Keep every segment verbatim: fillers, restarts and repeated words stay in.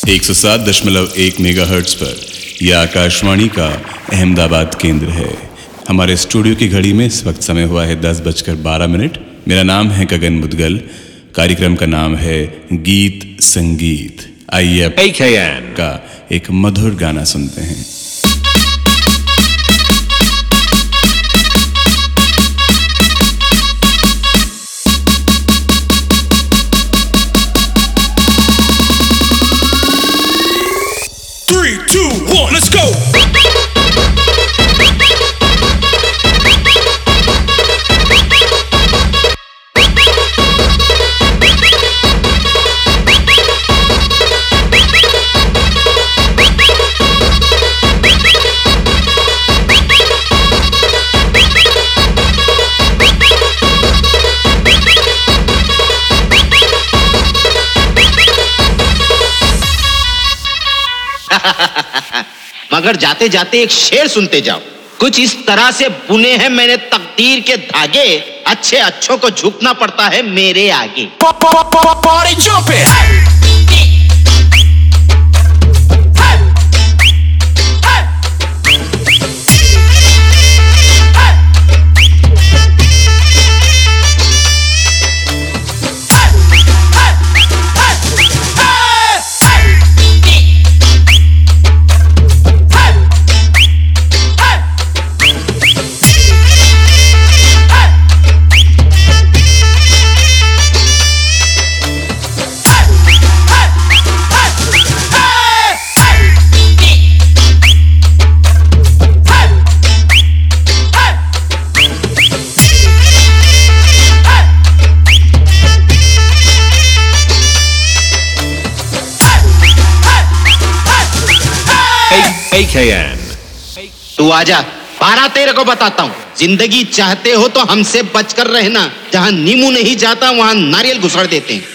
एक सौ सात दशमलव एक मेगाहर्ट्ज पर यह आकाशवाणी का अहमदाबाद केंद्र है। हमारे स्टूडियो की घड़ी में इस वक्त समय हुआ है दस बजकर बारह मिनट। मेरा नाम है गगन मुदगल। कार्यक्रम का नाम है गीत संगीत। आइए अब ए के एन का एक मधुर गाना सुनते हैं। Three, two, one, let's go! मगर जाते जाते एक शेर सुनते जाओ। कुछ इस तरह से बुने हैं मैंने तकदीर के धागे, अच्छे अच्छों को झुकना पड़ता है मेरे आगे। ए के एन तू आजा, बारह तेरे को बताता हूँ। जिंदगी चाहते हो तो हमसे बचकर रहना। जहाँ नींबू नहीं जाता वहाँ नारियल घुसड़ देते हैं।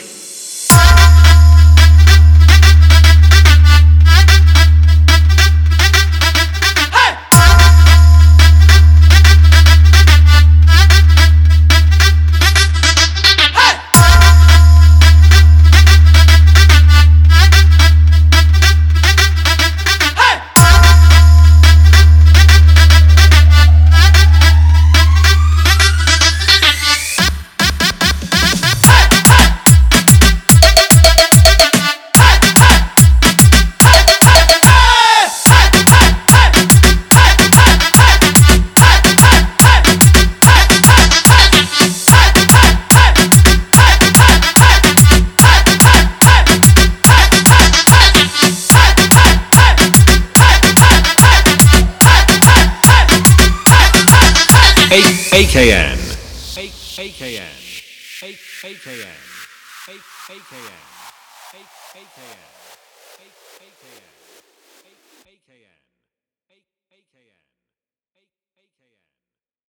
A K N A K N A K N A K N A K N